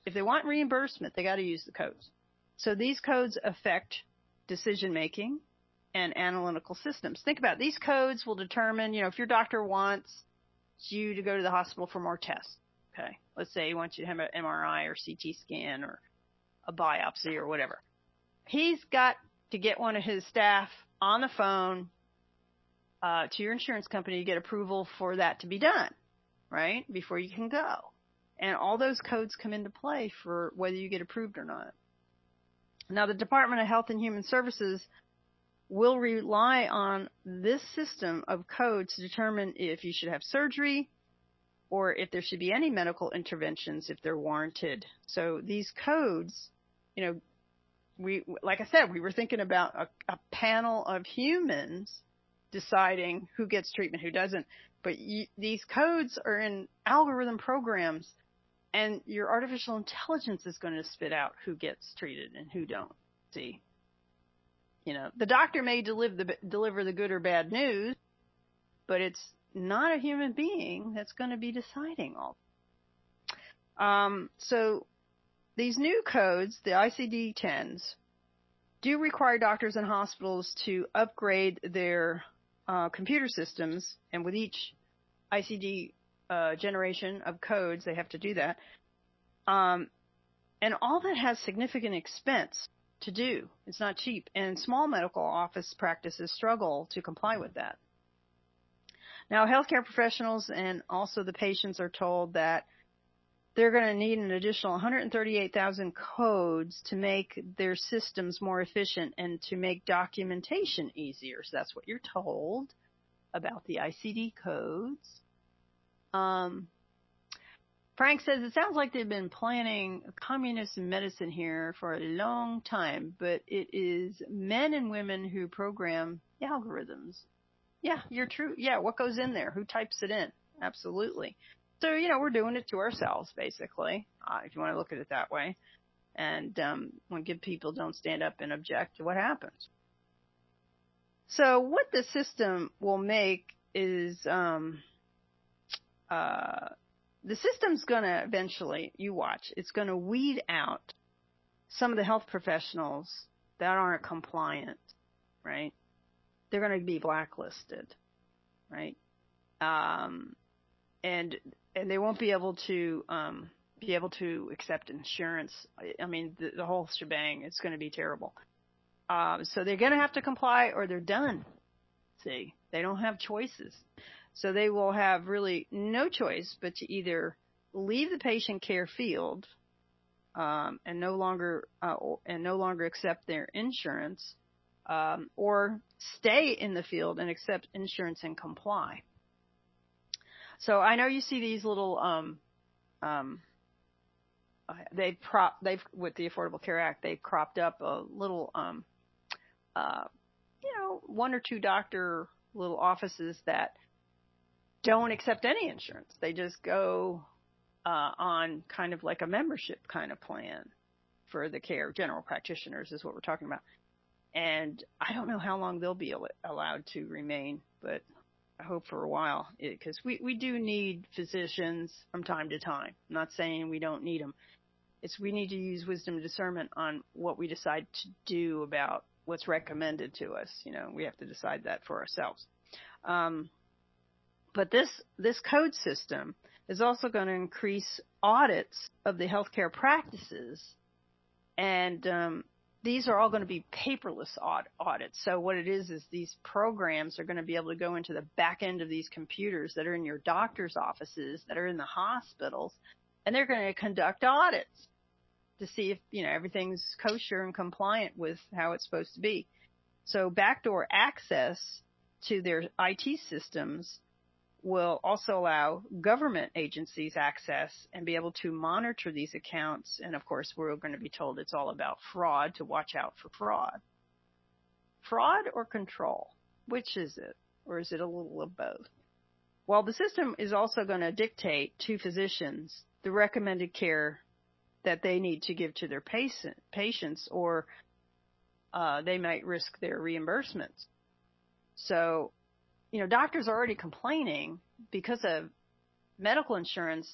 if they want reimbursement, they got to use the codes. So these codes affect decision making and analytical systems. Think about it. These codes will determine, you know, if your doctor wants you to go to the hospital for more tests. Okay. Let's say he wants you to have an M R I or C T scan or a biopsy or whatever. He's got to get one of his staff on the phone uh, to your insurance company to get approval for that to be done, right? Before you can go. And all those codes come into play for whether you get approved or not. Now, the Department of Health and Human Services will rely on this system of codes to determine if you should have surgery or if there should be any medical interventions if they're warranted. So these codes, you know, we, like I said, we were thinking about a, a panel of humans deciding who gets treatment, who doesn't. But you, these codes are in algorithm programs, and your artificial intelligence is going to spit out who gets treated and who don't. See, you know, the doctor may deliver the, deliver the good or bad news, but it's not a human being that's going to be deciding all. Um, so these new codes, the I C D tens, do require doctors and hospitals to upgrade their uh, computer systems, and with each I C D uh, generation of codes, they have to do that. Um, and all that has significant expense to do. It's not cheap, and small medical office practices struggle to comply with that. Now, healthcare professionals and also the patients are told that they're going to need an additional one hundred thirty-eight thousand codes to make their systems more efficient and to make documentation easier. So that's what you're told about the I C D codes. Um, Frank says, it sounds like they've been planning communist medicine here for a long time, but it is men and women who program the algorithms. Yeah, you're true. Yeah, what goes in there? Who types it in? Absolutely. So, you know, we're doing it to ourselves, basically, uh, if you want to look at it that way. And um, when good people don't stand up and object, what happens? So what the system will make is um, uh, the system's going to eventually, you watch, it's going to weed out some of the health professionals that aren't compliant, right? They're going to be blacklisted, right? Um, and and they won't be able to um, be able to accept insurance. I mean, the, the whole shebang. It's going to be terrible. Um, so they're going to have to comply, or they're done. See, they don't have choices. So they will have really no choice but to either leave the patient care field um, and no longer uh, and no longer accept their insurance. Um, or stay in the field and accept insurance and comply. So I know you see these little, um, um, they prop, they've with the Affordable Care Act, they've cropped up a little, um, uh, you know, one or two doctor little offices that don't accept any insurance. They just go uh, on kind of like a membership kind of plan for the care. General practitioners is what we're talking about. And I don't know how long they'll be allowed to remain, but I hope for a while, because we, we do need physicians from time to time. I'm not saying we don't need them. It's we need to use wisdom and discernment on what we decide to do about what's recommended to us. You know, we have to decide that for ourselves. Um, but this this code system is also going to increase audits of the healthcare practices, and um, these are all going to be paperless audits. So what it is is these programs are going to be able to go into the back end of these computers that are in your doctor's offices, that are in the hospitals, and they're going to conduct audits to see if, you know, everything's kosher and compliant with how it's supposed to be. So backdoor access to their I T systems will also allow government agencies access and be able to monitor these accounts. And, of course, we're going to be told it's all about fraud, to watch out for fraud. Fraud or control? Which is it? Or is it a little of both? Well, the system is also going to dictate to physicians the recommended care that they need to give to their patient, patients, or uh, they might risk their reimbursements. So, you know, doctors are already complaining because of medical insurance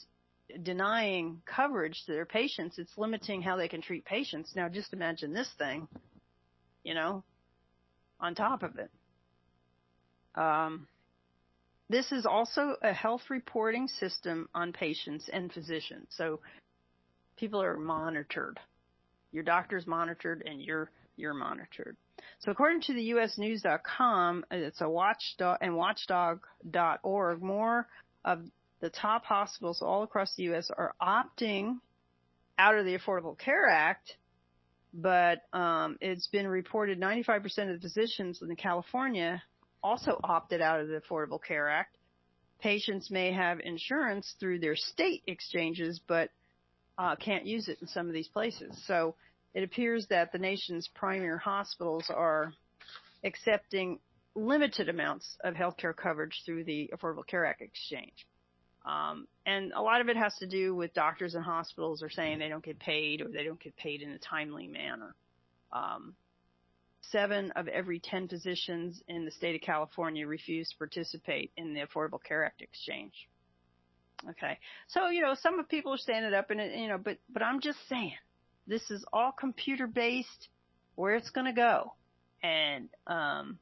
denying coverage to their patients. It's limiting how they can treat patients. Now, just imagine this thing, you know, on top of it. Um, this is also a health reporting system on patients and physicians. So people are monitored. Your doctor's monitored and you're you're monitored. So according to the U S news dot com, it's a watchdog and watchdog dot org, more of the top hospitals all across the U S are opting out of the Affordable Care Act, but um, it's been reported ninety-five percent of the physicians in California also opted out of the Affordable Care Act. Patients may have insurance through their state exchanges, but uh, can't use it in some of these places. So it appears that the nation's premier hospitals are accepting limited amounts of health care coverage through the Affordable Care Act exchange. Um, and a lot of it has to do with doctors and hospitals are saying they don't get paid or they don't get paid in a timely manner. Um, seven of every ten physicians in the state of California refuse to participate in the Affordable Care Act exchange. Okay. So, you know, some of people are standing up and, you know, but, but I'm just saying this is all computer based where it's going to go. And, um,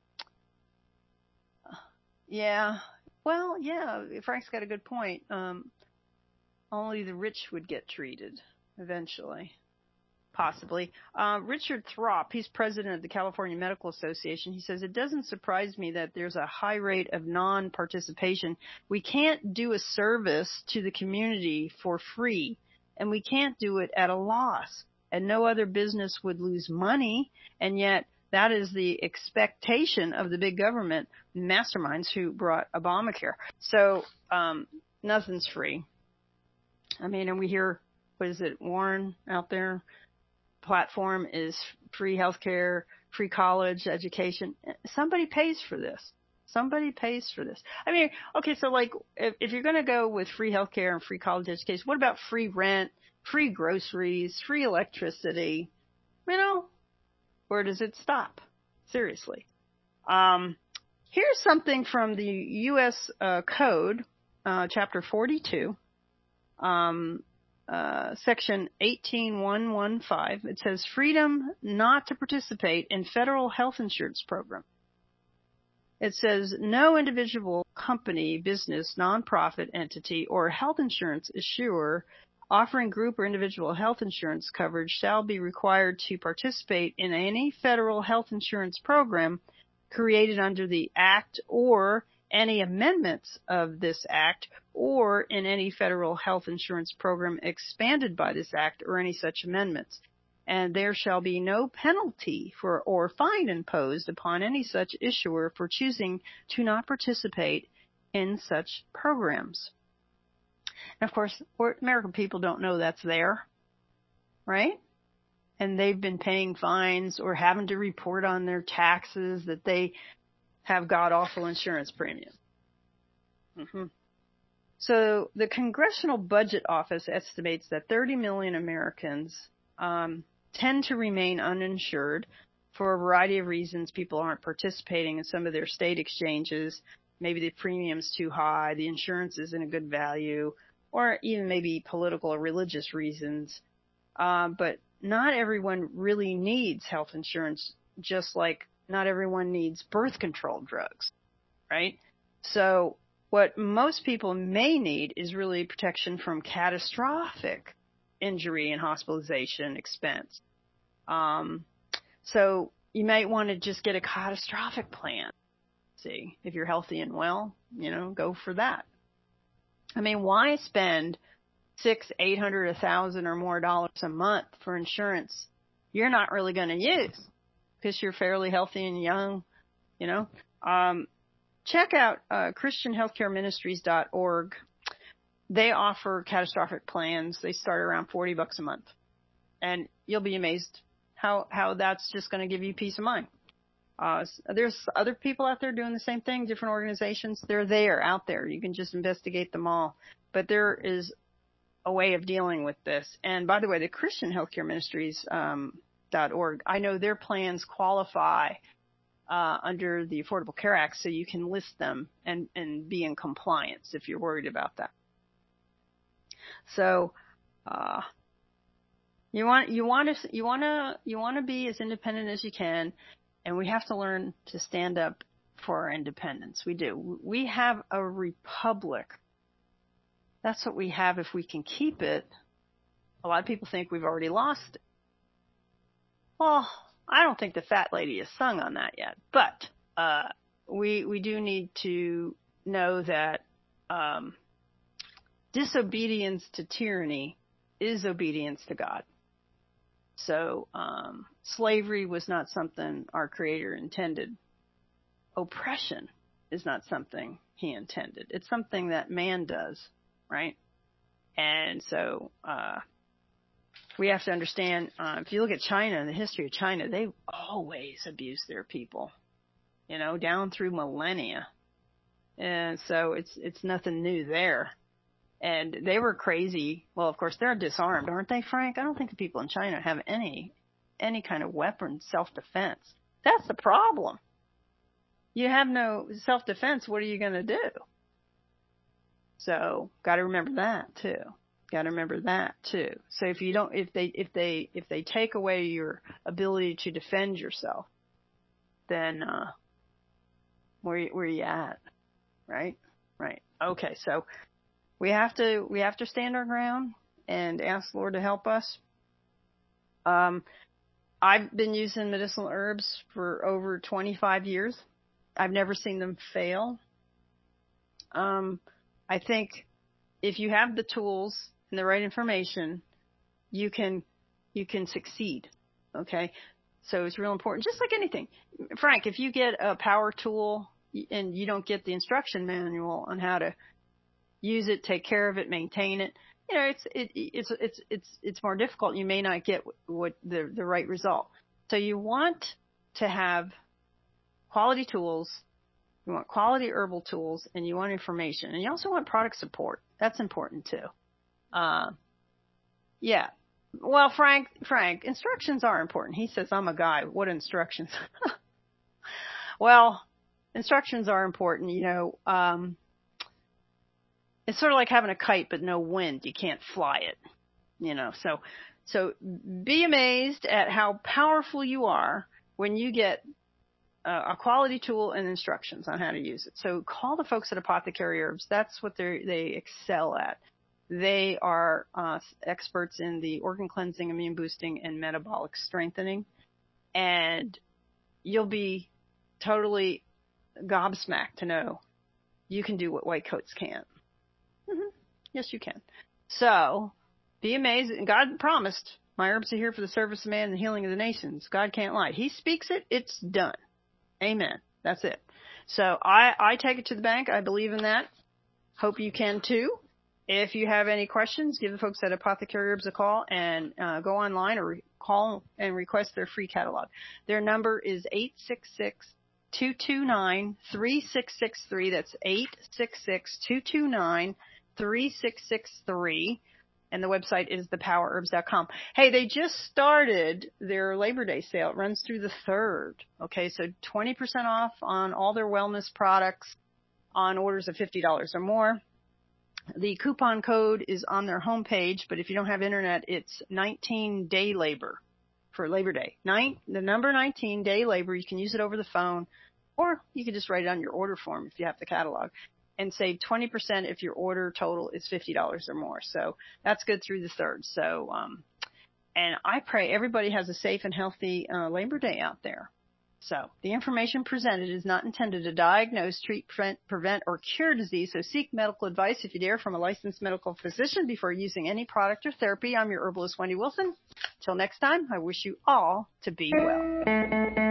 yeah, well, yeah, Frank's got a good point. Um, only the rich would get treated eventually. Possibly. Uh, Richard Throp, he's president of the California Medical Association. He says, it doesn't surprise me that there's a high rate of non-participation. We can't do a service to the community for free, and we can't do it at a loss. And no other business would lose money, and yet that is the expectation of the big government masterminds who brought Obamacare. So um, nothing's free. I mean, and we hear, what is it, Warren out there? Platform is free healthcare, free college education. Somebody pays for this. Somebody pays for this. I mean, okay, so like if, if you're going to go with free healthcare and free college education, what about free rent, free groceries, free electricity? You know, where does it stop? Seriously. Um, here's something from the U S uh, Code, uh, Chapter forty-two. Um, Uh, section eighteen one fifteen, it says freedom not to participate in federal health insurance program. It says no individual, company, business, nonprofit entity, or health insurance issuer offering group or individual health insurance coverage shall be required to participate in any federal health insurance program created under the Act or any amendments of this Act, or in any federal health insurance program expanded by this Act or any such amendments. And there shall be no penalty for or fine imposed upon any such issuer for choosing to not participate in such programs. And of course, American people don't know that's there, right? And they've been paying fines or having to report on their taxes that they have god-awful insurance premium. Mm-hmm. So the Congressional Budget Office estimates that thirty million Americans um, tend to remain uninsured for a variety of reasons. People aren't participating in some of their state exchanges. Maybe the premium's too high, the insurance isn't a good value, or even maybe political or religious reasons. Uh, but not everyone really needs health insurance, just like not everyone needs birth control drugs, right? So what most people may need is really protection from catastrophic injury and hospitalization expense. Um, so you might want to just get a catastrophic plan. See, if you're healthy and well, you know, go for that. I mean, why spend six, eight hundred, a thousand or more dollars a month for insurance you're not really going to use? Because you're fairly healthy and young, you know. Um, check out uh, Christian Healthcare Ministries dot org. They offer catastrophic plans. They start around forty bucks a month. And you'll be amazed how, how that's just going to give you peace of mind. Uh, there's other people out there doing the same thing, different organizations. They're there, out there. You can just investigate them all. But there is a way of dealing with this. And by the way, the Christian Healthcare Ministries um, Dot org. I know their plans qualify uh, under the Affordable Care Act, so you can list them and, and be in compliance if you're worried about that. So, uh, you want, you want to, you want to, you want to be as independent as you can. And we have to learn to stand up for our independence. We do. We have a republic. That's what we have if we can keep it. A lot of people think we've already lost it. Well, I don't think the fat lady has sung on that yet. But uh, we we do need to know that um, disobedience to tyranny is obedience to God. So um, slavery was not something our Creator intended. Oppression is not something He intended. It's something that man does, right? And so uh, we have to understand, uh, if you look at China, the history of China, they've always abused their people, you know, down through millennia. And so it's it's nothing new there. And they were crazy. Well, of course, they're disarmed, aren't they, Frank? I don't think the people in China have any any kind of weapon self-defense. That's the problem. You have no self-defense. What are you going to do? So, got to remember that too. Got to remember that too. So if you don't, if they, if they, if they take away your ability to defend yourself, then uh, where where are you at? Right, right. Okay, so we have to we have to stand our ground and ask the Lord to help us. Um, I've been using medicinal herbs for over twenty-five years. I've never seen them fail. Um, I think if you have the tools and the right information, you can you can succeed. Okay, so it's real important. Just like anything, Frank, if you get a power tool and you don't get the instruction manual on how to use it, take care of it, maintain it, you know, it's it, it's it's it's it's more difficult. You may not get what the the right result. So you want to have quality tools. You want quality herbal tools, and you want information, and you also want product support. That's important too. Uh, yeah. Well, Frank, Frank, instructions are important. He says, "I'm a guy. What instructions?" Well, instructions are important. You know, um, it's sort of like having a kite but no wind. You can't fly it. You know, so so be amazed at how powerful you are when you get a quality tool and instructions on how to use it. So call the folks at Apothecary Herbs. That's what they they excel at. They are uh, experts in the organ cleansing, immune boosting, and metabolic strengthening. And you'll be totally gobsmacked to know you can do what white coats can't. Mm-hmm. Yes, you can. So be amazed. God promised, my herbs are here for the service of man and the healing of the nations. God can't lie. He speaks it, it's done. Amen. That's it. So I, I take it to the bank. I believe in that. Hope you can too. If you have any questions, give the folks at Apothecary Herbs a call and uh, go online or re- call and request their free catalog. Their number is eight six six, two two nine, three six six three. That's eight six six, two two nine, three six six three. And the website is the power herbs dot com. Hey, they just started their Labor Day sale. It runs through the third. Okay, so twenty percent off on all their wellness products on orders of fifty dollars or more. The coupon code is on their homepage, but if you don't have internet, it's nineteen day labor for Labor Day. Nine, the number nineteen, day labor. You can use it over the phone, or you can just write it on your order form if you have the catalog. And save twenty percent if your order total is fifty dollars or more. So that's good through the third. So, um, and I pray everybody has a safe and healthy uh, Labor Day out there. So the information presented is not intended to diagnose, treat, prevent, prevent, or cure disease. So seek medical advice if you dare from a licensed medical physician before using any product or therapy. I'm your herbalist, Wendy Wilson. Till next time, I wish you all to be well.